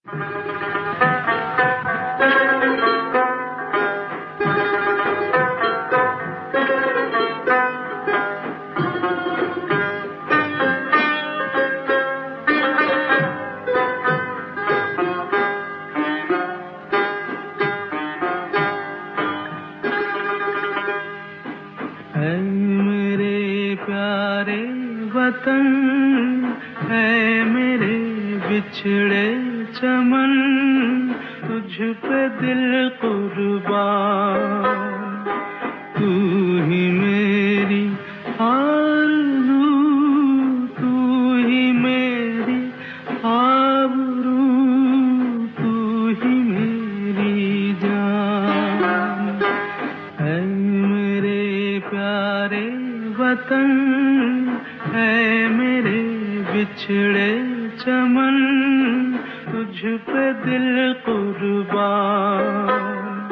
वतन है मेरे बिछड़े चमन, तुझ पे दिल कुर्बान। तू ही मेरी आरज़ू, तू ही मेरी आबरू, तू ही मेरी जान। है मेरे प्यारे वतन है मेरे बिछड़े चमन, तुझ पे दिल कुर्बान।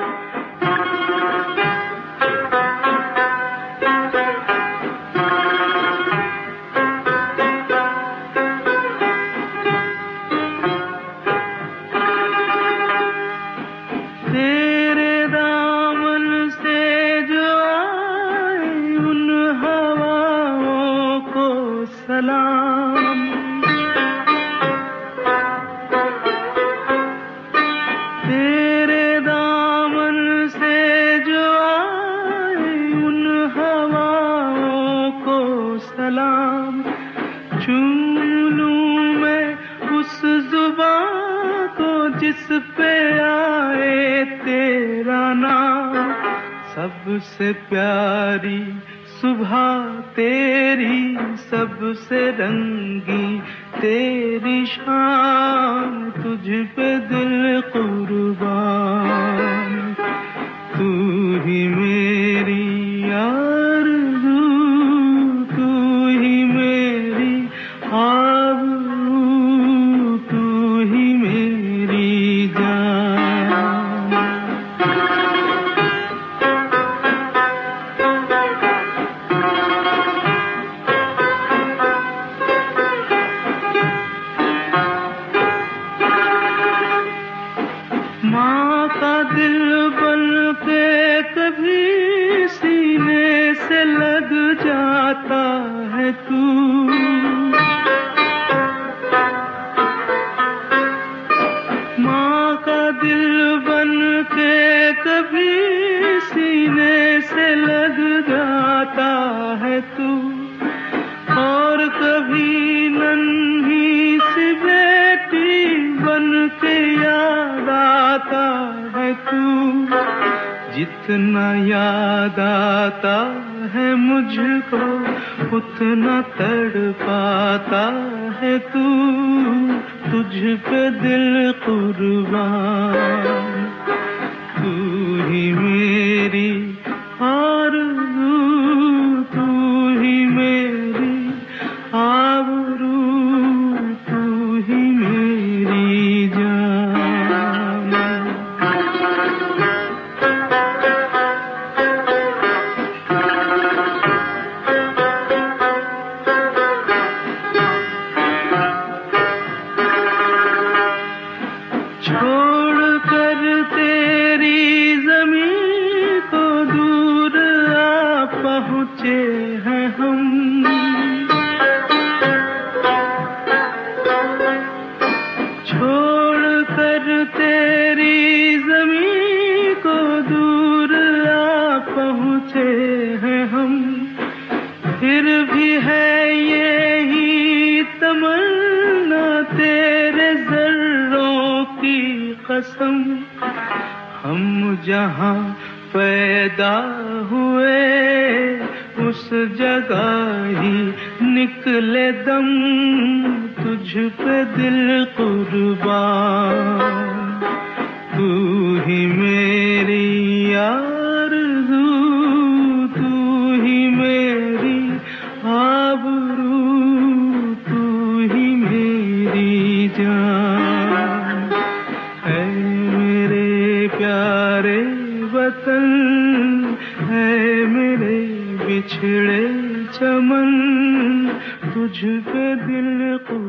तेरे दामन से जो आए उन हवाओं को सलाम। तेरे दामन से जो आए उन हवाओं को सलाम। चूम लूं मैं उस जुबां को जिस पे आए तेरा नाम। सबसे प्यारी सुबह तेरी, सबसे रंगी तेरी शाम, तुझ पे दिल कुर्बान। तू ही मेरी आरज़ू, तू ही मेरी आबरू, तू ही मेरी जान। माँ का दिल बन के कभी सीने से लग जाता है तू। माँ का दिल बन के कभी सीने से लग जाता है तू। और कभी नन्ही सी बेटी बन के याद आता है तू। जितना याद आता है मुझको उतना तड़पाता है तू। तुझ पे दिल कुर्बान। तू ही मेरी आरज़ू, तू ही मेरी आबरू, तू ही मेरी जान। छोड़ कर तेरी ज़मीं को दूर आ पहुँचे हैं हम। छोड़ कर तेरी ज़मीं को दूर आ पहुँचे हैं हम। फिर भी है यही तमन्ना तेरे ज़र्रों की कसम। हम जहाँ पैदा हुए उस जगह ही निकले दम। तुझ पे दिल कुर्बान। तू ही मेरी आरज़ू, तू ही मेरी आबरू, तू ही मेरी जान। है मेरे प्यारे वतन है मेरे बिछड़े चमन, तुझ पे दिल